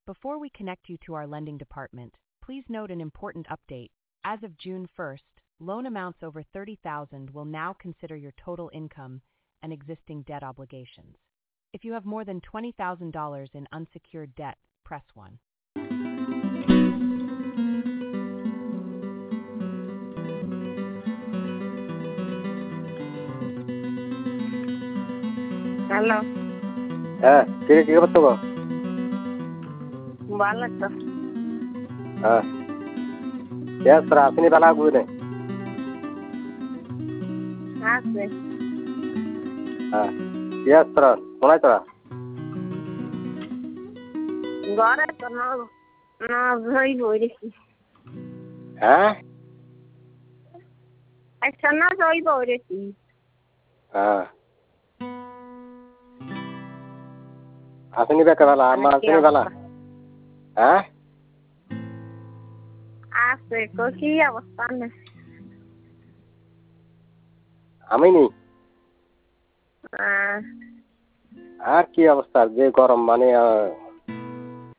Before we connect you to our lending department, please note an important update. As of June 1st, loan amounts over $30,000 will now consider your total income and existing debt obligations. If you have more than $20,000 in unsecured debt, press 1. Hello, হ্যাঁ, কে কি করতে গো? ভালো তো? হ্যাঁ, yes sir, আপনি বেলা গুনে। আছে। হ্যাঁ, yes sir, কোনায় তোরা? ঘরে তো না না ভাই বইরেছি। হ্যাঁ? আচ্ছা না যাই বইরেছি। হ্যাঁ। আপনি বেকা বেলা, আমার আপনি বেলা। হ্যাঁ? আছে, কি অবস্থা না? আমি নি। হ্যাঁ। আর কি অবস্থা, যে গরম মানে